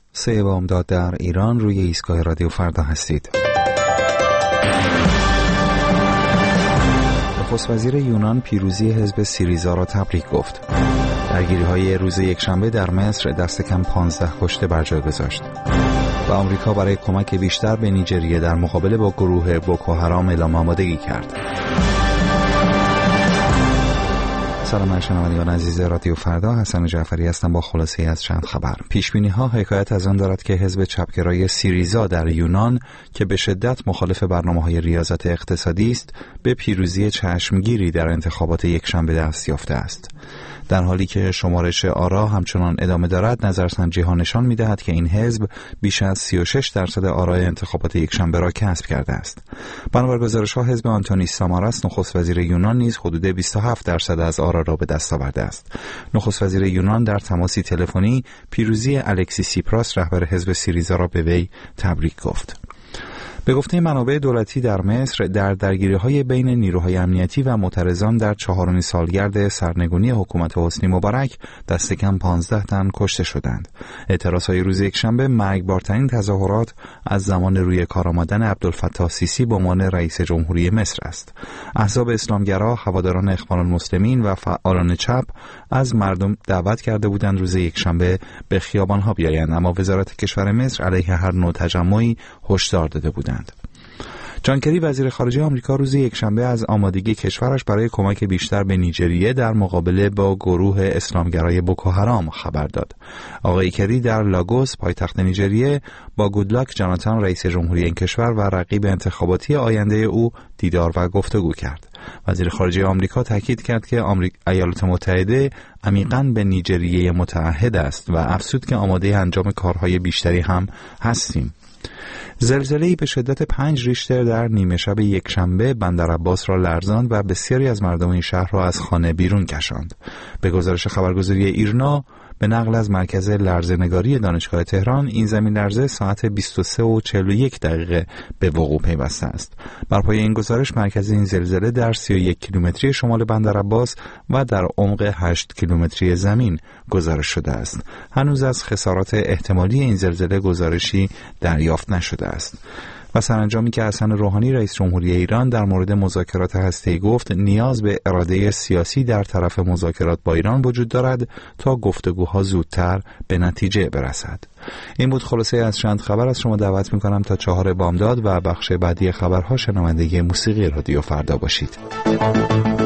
3 بامداد در ایران روی ایستگاه رادیو فردا هستید. نخست وزیر یونان پیروزی حزب سیریزا را تبریک گفت. درگیری‌های روز یکشنبه در مصر دست کم 15 کشته بر جای گذاشت. و آمریکا برای کمک بیشتر به نیجریه در مقابله با گروه بوکوحرام اعلام آمادگی کرد. سلام شنوندگان عزیز رادیو فردا، حسن جعفری هستم با خلاصه‌ای از چند خبر. پیشبینی‌ها حکایت از آن دارد که حزب چپگرای سیریزا در یونان که به شدت مخالف برنامه‌های ریاضت اقتصادی است، به پیروزی چشمگیری در انتخابات یکشنبه دست یافته است. در حالی که شمارش آرا همچنان ادامه دارد، نظرسنجی‌ها نشان می‌دهد که این حزب بیش از 36% آرای انتخابات یکشنبه را کسب کرده است. بنابر گزارش‌ها حزب آنتونیس ساماراس نخست وزیر یونان نیز حدود 27% از آرا را به دست آورده است. نخست وزیر یونان در تماسی تلفنی پیروزی الکسی سیپراس رهبر حزب سیریزا را به وی تبریک گفت. به گفته منابع دولتی در مصر، در درگیری‌های بین نیروهای امنیتی و معترضان در 4مین سالگرد سرنگونی حکومت حسنی مبارک دست کم 15 تن کشته شدند. اعتراضهای روز یکشنبه مرگبارترین تظاهرات از زمان روی کار آمدن عبدالفتاح سیسی به عنوان رئیس جمهوری مصر است. احزاب اسلامگرا، هواداران اخوان المسلمین و فعالان چپ از مردم دعوت کرده بودند روز یکشنبه به خیابان‌ها بیایند، اما وزارت کشور مصر علیه هر نوع تجمعی هشدار داده بودند. جان کری وزیر خارجه آمریکا روز یکشنبه از آمادگی کشورش برای کمک بیشتر به نیجریه در مقابله با گروه اسلامگرای بوکوحرام خبر داد. آقای کری در لاگوس پایتخت نیجریه با گودلاک جاناتان رئیس جمهوری این کشور و رقیب انتخاباتی آینده او دیدار و گفتگو کرد. وزیر خارجه آمریکا تاکید کرد که ایالات متحده عمیقاً به نیجریه متعهد است و افزود که آماده انجام کارهای بیشتری هم هستیم. زلزله‌ای به شدت 5 ریشتر در نیمه شب یکشنبه بندر عباس را لرزاند و بسیاری از مردم این شهر را از خانه بیرون کشاند. به گزارش خبرگزاری ایرنا به نقل از مرکز لرزه‌نگاری دانشگاه تهران، این زمین لرزه ساعت 23:41 به وقوع پیوسته است. بر پایه این گزارش مرکز این زلزله در 31 کیلومتری شمال بندر عباس و در عمق 8 کیلومتری زمین گزارش شده است. هنوز از خسارات احتمالی این زلزله گزارشی دریافت نشده است. و سرانجامی که حسن روحانی رئیس جمهوری ایران در مورد مذاکرات هسته‌ای گفت نیاز به اراده سیاسی در طرف مذاکرات با ایران وجود دارد تا گفتگوها زودتر به نتیجه برسد. این بود خلاصه از چند خبر. از شما دعوت می‌کنم تا 4 بامداد و بخش بعدی خبرها شنونده موسیقی رادیو فردا باشید.